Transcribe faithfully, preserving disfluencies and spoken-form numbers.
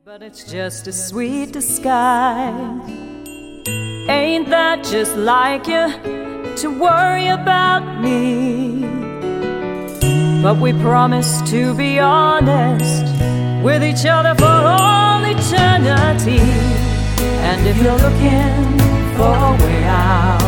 But it's just a sweet disguise. Ain't that just like you, to worry about me? But we promised to be honest with each other for all eternity. And if you're looking for a way out,